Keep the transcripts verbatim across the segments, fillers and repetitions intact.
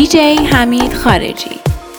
دیجی حمید خارجی.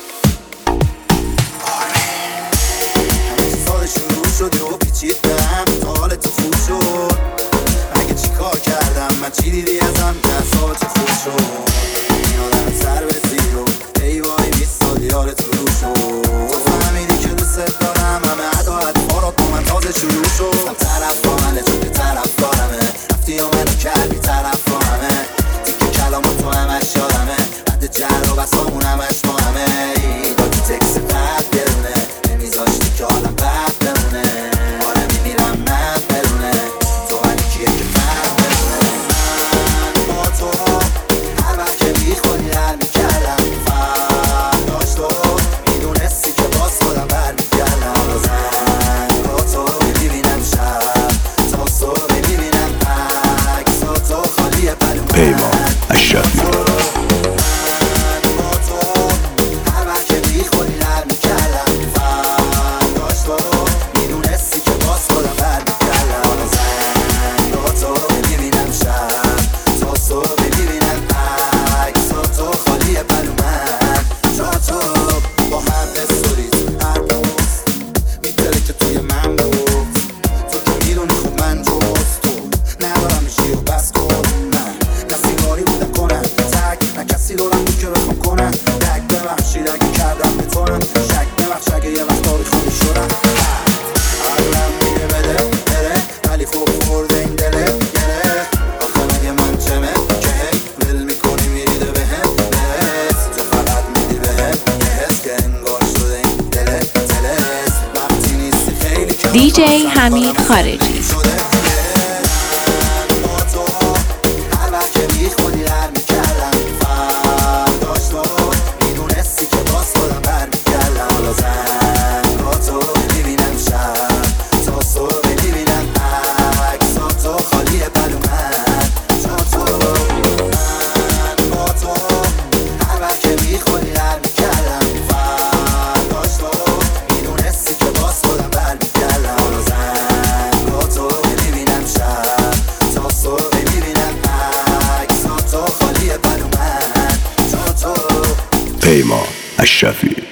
شد و پیچیدم تا حال تو خوب شد. اگه چی کار کردم من چی دیدی ازم که اصابت خوب شد. این آدم سر به زیر و ای وای میستاد یارت رو شد. تو فهمیدی که دوست دارم همه عدا حدفا را تو من تازه شروع شد. هم طرف با منه چون که طرف دارمه رفتی و منو کردی طرف با همه تیکه کلامات تو همش یادمه بعد جر و بسامون همش با همه ای دادی تکس قد گرونه نمیذاشتی که آدم بد بمونه. آره میمیرم من برونه تو هنی کیه که من برونه. من با تو هر وقت که میخونی هر میکردم فرداش تو میدونستی که باز خودم بر میکردم. حالا زنگ با تو میبینم شب تا صبح میبینم عکسا تو خالی پلومن. پیمان اشرفی. دیجی حمید خارجی. پیمان اشرفی.